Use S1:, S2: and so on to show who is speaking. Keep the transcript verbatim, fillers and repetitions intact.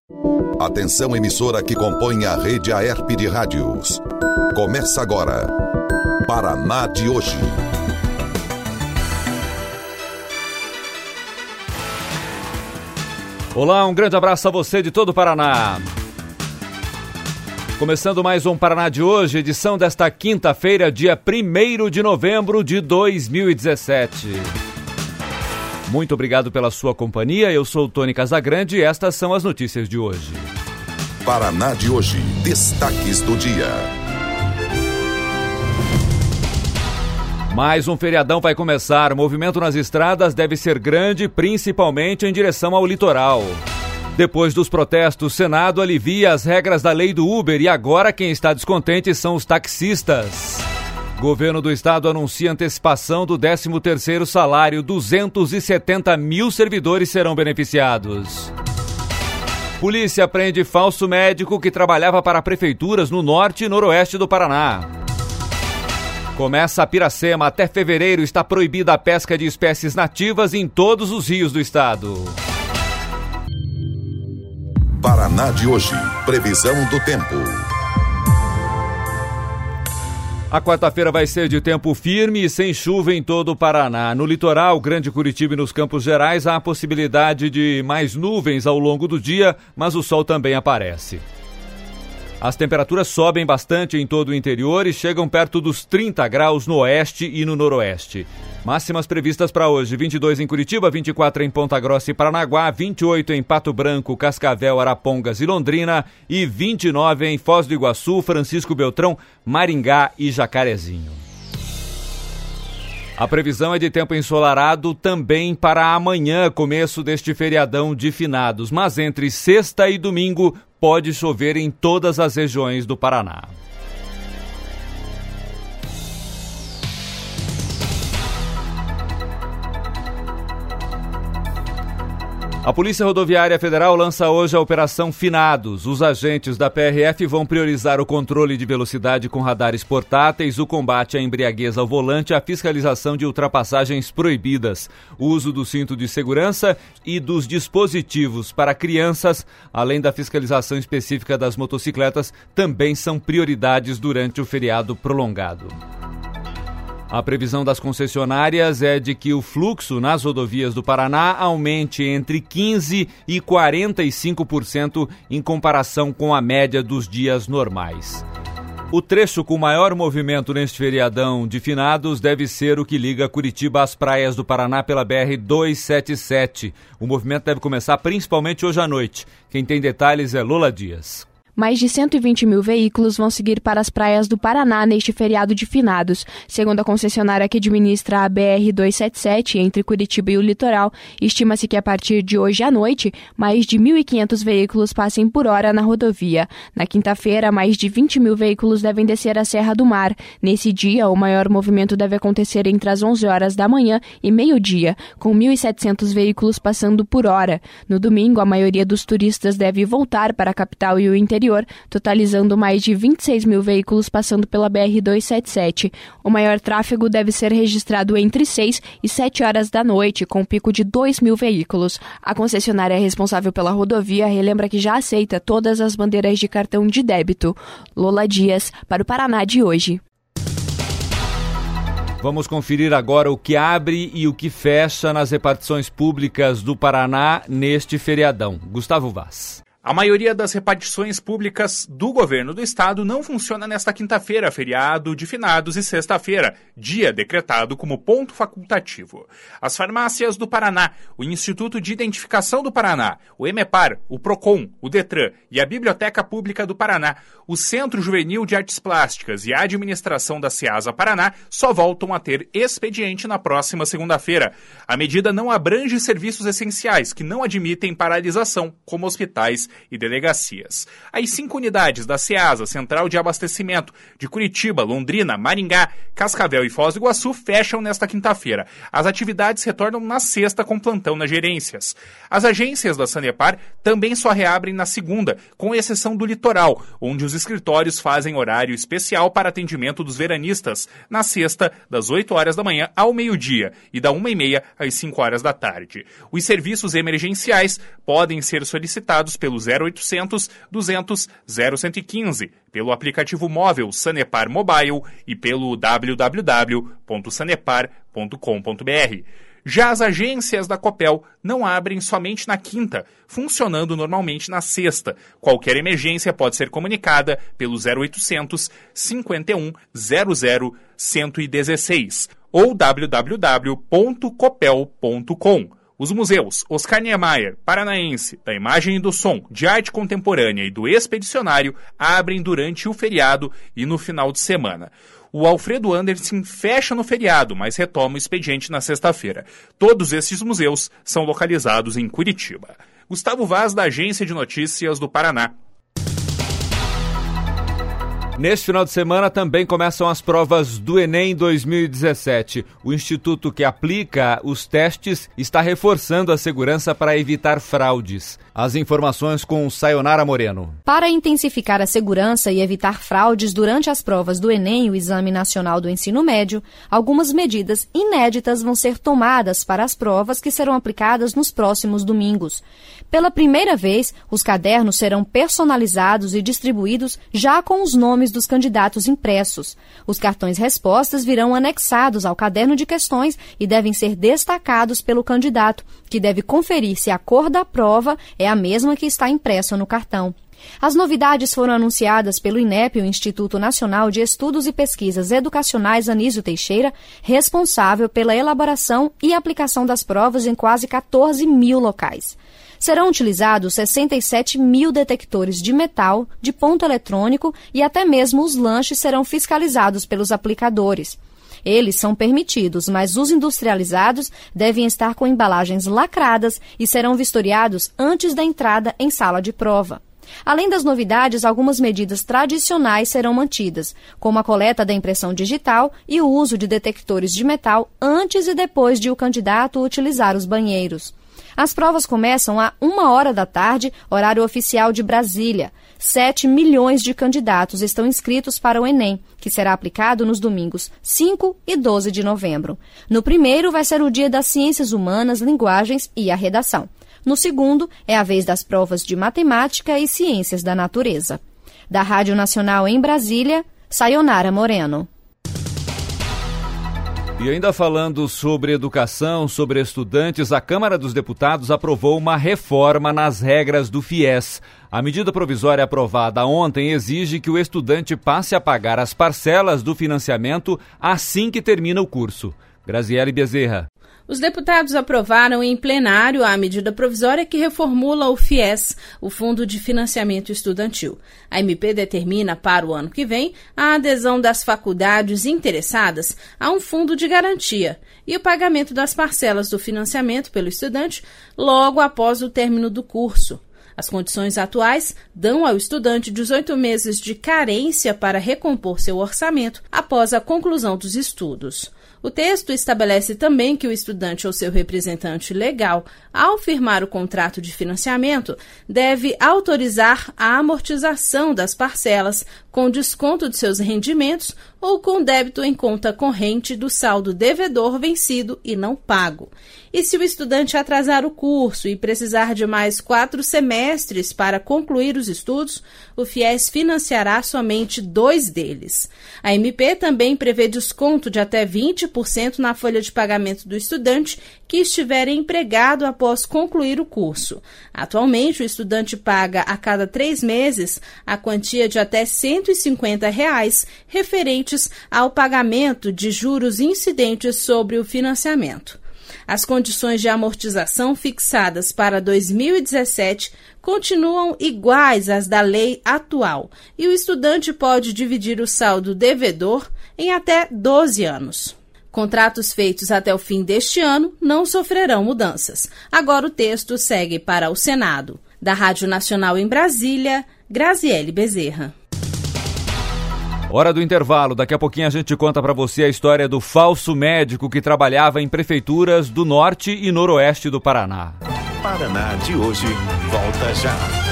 S1: Atenção, emissora que compõe a rede Aerp de rádios. Começa agora, Paraná de hoje.
S2: Olá, um grande abraço a você de todo o Paraná. Começando mais um Paraná de hoje, edição desta quinta-feira, dia primeiro de novembro de dois mil e dezessete. Muito obrigado pela sua companhia, eu sou o Tony Casagrande e estas são as notícias de hoje.
S1: Paraná de hoje, destaques do dia.
S2: Mais um feriadão vai começar, o movimento nas estradas deve ser grande, principalmente em direção ao litoral. Depois dos protestos, o Senado alivia as regras da lei do Uber e agora quem está descontente são os taxistas. Governo do estado anuncia antecipação do décimo terceiro salário, duzentos e setenta mil servidores serão beneficiados. Polícia prende falso médico que trabalhava para prefeituras no norte e noroeste do Paraná. Começa a Piracema, até fevereiro está proibida a pesca de espécies nativas em todos os rios do estado.
S1: Paraná de hoje, previsão do tempo.
S2: A quarta-feira vai ser de tempo firme e sem chuva em todo o Paraná. No litoral, Grande Curitiba e nos Campos Gerais, há a possibilidade de mais nuvens ao longo do dia, mas o sol também aparece. As temperaturas sobem bastante em todo o interior e chegam perto dos trinta graus no oeste e no noroeste. Máximas previstas para hoje: vinte e dois em Curitiba, vinte e quatro em Ponta Grossa e Paranaguá, vinte e oito em Pato Branco, Cascavel, Arapongas e Londrina e vinte e nove em Foz do Iguaçu, Francisco Beltrão, Maringá e Jacarezinho. A previsão é de tempo ensolarado também para amanhã, começo deste feriadão de finados, mas entre sexta e domingo pode chover em todas as regiões do Paraná. A Polícia Rodoviária Federal lança hoje a Operação Finados. Os agentes da P R F vão priorizar o controle de velocidade com radares portáteis, o combate à embriaguez ao volante e a fiscalização de ultrapassagens proibidas, o uso do cinto de segurança e dos dispositivos para crianças, além da fiscalização específica das motocicletas, também são prioridades durante o feriado prolongado. A previsão das concessionárias é de que o fluxo nas rodovias do Paraná aumente entre quinze por cento e quarenta e cinco por cento em comparação com a média dos dias normais. O trecho com maior movimento neste feriadão de finados deve ser o que liga Curitiba às praias do Paraná pela B R duzentos e setenta e sete. O movimento deve começar principalmente hoje à noite. Quem tem detalhes é Lola Dias.
S3: Mais de cento e vinte mil veículos vão seguir para as praias do Paraná neste feriado de finados. Segundo a concessionária que administra a B R duzentos e setenta e sete, entre Curitiba e o litoral, estima-se que a partir de hoje à noite, mais de mil e quinhentos veículos passem por hora na rodovia. Na quinta-feira, mais de vinte mil veículos devem descer a Serra do Mar. Nesse dia, o maior movimento deve acontecer entre as onze horas da manhã e meio-dia, com mil e setecentos veículos passando por hora. No domingo, a maioria dos turistas deve voltar para a capital e o interior, totalizando mais de vinte e seis mil veículos passando pela B R duzentos e setenta e sete. O maior tráfego deve ser registrado entre seis e sete horas da noite, com um pico de dois mil veículos. A concessionária responsável pela rodovia relembra que já aceita todas as bandeiras de cartão de débito. Lola Dias, para o Paraná de hoje.
S2: Vamos conferir agora o que abre e o que fecha nas repartições públicas do Paraná neste feriadão. Gustavo Vaz.
S4: A maioria das repartições públicas do governo do estado não funciona nesta quinta-feira, feriado de finados, e sexta-feira, dia decretado como ponto facultativo. As farmácias do Paraná, o Instituto de Identificação do Paraná, o EMEPAR, o PROCON, o DETRAN e a Biblioteca Pública do Paraná, o Centro Juvenil de Artes Plásticas e a administração da SEASA Paraná só voltam a ter expediente na próxima segunda-feira. A medida não abrange serviços essenciais que não admitem paralisação, como hospitais e delegacias. As cinco unidades da SEASA, Central de Abastecimento, de Curitiba, Londrina, Maringá, Cascavel e Foz do Iguaçu, fecham nesta quinta-feira. As atividades retornam na sexta com plantão nas gerências. As agências da Sanepar também só reabrem na segunda, com exceção do litoral, onde os escritórios fazem horário especial para atendimento dos veranistas, na sexta, das oito horas da manhã ao meio-dia e da uma e meia às cinco horas da tarde. Os serviços emergenciais podem ser solicitados pelos zero oitocentos, duzentos, zero cento e quinze, pelo aplicativo móvel Sanepar Mobile e pelo w w w ponto sanepar ponto com ponto b r. Já as agências da Copel não abrem somente na quinta, funcionando normalmente na sexta. Qualquer emergência pode ser comunicada pelo zero oitocentos, cinquenta e um, zero zero, cento e dezesseis ou w w w ponto copel ponto com. Os museus Oscar Niemeyer, Paranaense, da Imagem e do Som, de Arte Contemporânea e do Expedicionário abrem durante o feriado e no final de semana. O Alfredo Anderson fecha no feriado, mas retoma o expediente na sexta-feira. Todos esses museus são localizados em Curitiba. Gustavo Vaz, da Agência de Notícias do Paraná.
S2: Neste final de semana também começam as provas do Enem dois mil e dezessete. O instituto que aplica os testes está reforçando a segurança para evitar fraudes. As informações com Sayonara Moreno.
S5: Para intensificar a segurança e evitar fraudes durante as provas do Enem, o Exame Nacional do Ensino Médio, algumas medidas inéditas vão ser tomadas para as provas que serão aplicadas nos próximos domingos. Pela primeira vez, os cadernos serão personalizados e distribuídos já com os nomes dos candidatos impressos. Os cartões respostas virão anexados ao caderno de questões e devem ser destacados pelo candidato, que deve conferir se a cor da prova é a mesma que está impressa no cartão. As novidades foram anunciadas pelo INEP, o Instituto Nacional de Estudos e Pesquisas Educacionais Anísio Teixeira, responsável pela elaboração e aplicação das provas em quase quatorze mil locais. Serão utilizados sessenta e sete mil detectores de metal, de ponto eletrônico e até mesmo os lanches serão fiscalizados pelos aplicadores. Eles são permitidos, mas os industrializados devem estar com embalagens lacradas e serão vistoriados antes da entrada em sala de prova. Além das novidades, algumas medidas tradicionais serão mantidas, como a coleta da impressão digital e o uso de detectores de metal antes e depois de o candidato utilizar os banheiros. As provas começam a uma hora da tarde, horário oficial de Brasília. Sete milhões de candidatos estão inscritos para o Enem, que será aplicado nos domingos cinco e doze de novembro. No primeiro vai ser o dia das Ciências Humanas, Linguagens e a Redação. No segundo, é a vez das provas de Matemática e Ciências da Natureza. Da Rádio Nacional em Brasília, Sayonara Moreno.
S2: E ainda falando sobre educação, sobre estudantes, a Câmara dos Deputados aprovou uma reforma nas regras do FIES. A medida provisória aprovada ontem exige que o estudante passe a pagar as parcelas do financiamento assim que termina o curso. Graziele Bezerra.
S6: Os deputados aprovaram em plenário a medida provisória que reformula o FIES, o Fundo de Financiamento Estudantil. A M P determina para o ano que vem a adesão das faculdades interessadas a um fundo de garantia e o pagamento das parcelas do financiamento pelo estudante logo após o término do curso. As condições atuais dão ao estudante dezoito meses de carência para recompor seu orçamento após a conclusão dos estudos. O texto estabelece também que o estudante ou seu representante legal, ao firmar o contrato de financiamento, deve autorizar a amortização das parcelas com desconto de seus rendimentos ou com débito em conta corrente do saldo devedor vencido e não pago. E se o estudante atrasar o curso e precisar de mais quatro semestres para concluir os estudos, o FIES financiará somente dois deles. A M P também prevê desconto de até vinte por cento na folha de pagamento do estudante que estiver empregado após concluir o curso. Atualmente, o estudante paga a cada três meses a quantia de até cento e cinquenta reais referentes ao pagamento de juros incidentes sobre o financiamento. As condições de amortização fixadas para dois mil e dezessete continuam iguais às da lei atual e o estudante pode dividir o saldo devedor em até doze anos. Contratos feitos até o fim deste ano não sofrerão mudanças. Agora o texto segue para o Senado. Da Rádio Nacional em Brasília, Graziele Bezerra.
S2: Hora do intervalo. Daqui a pouquinho a gente conta para você a história do falso médico que trabalhava em prefeituras do norte e noroeste do Paraná.
S7: Paraná de hoje volta já.